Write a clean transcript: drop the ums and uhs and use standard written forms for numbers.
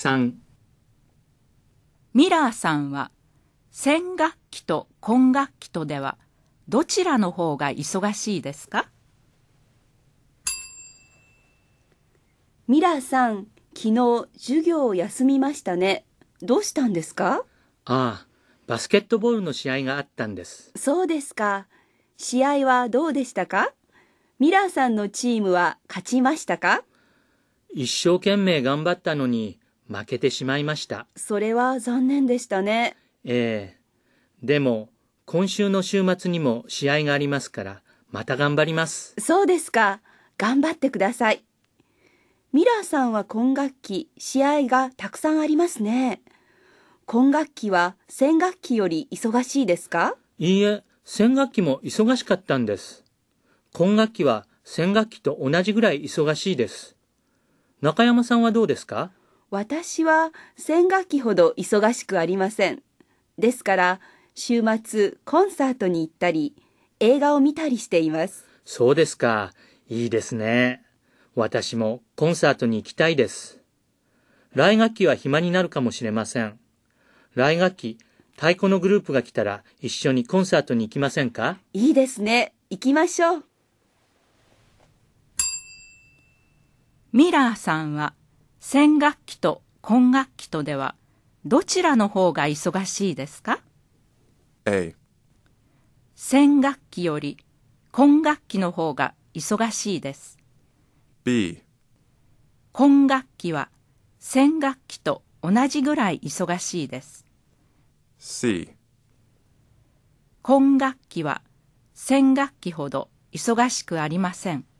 3、 ミラーさんは先学期と今学期とではどちらの方が忙しいですか？ ミラーさん、昨日授業を休みましたね。どうしたんですか？ ああ、バスケットボールの試合があったんです。 そうですか。試合はどうでしたか？ミラーさんのチームは勝ちましたか？ 一生懸命頑張ったのに負けてしまいました。 それは残念でしたね。 ええ。でも、今週の週末にも試合がありますから、また頑張ります。 そうですか。頑張ってください。ミラーさんは今学期、試合がたくさんありますね。今学期は先学期より忙しいですか？ いいえ、先学期も忙しかったんです。今学期は先学期と同じぐらい忙しいです。中山さんはどうですか？ 私は先学期ほど忙しくありません。ですから、週末コンサートに行ったり、映画を見たりしています。 そうですか。いいですね。私もコンサートに行きたいです。来学期は暇になるかもしれません。来学期、太鼓のグループが来たら一緒にコンサートに行きませんか？ いいですね。行きましょう。 ミラーさんは先学期と今学期とではどちらの方が忙しいですか？ A、 先学期より今学期の方が忙しいです。 B、 今学期は先学期と同じぐらい忙しいです。 C、 今学期は先学期ほど忙しくありません。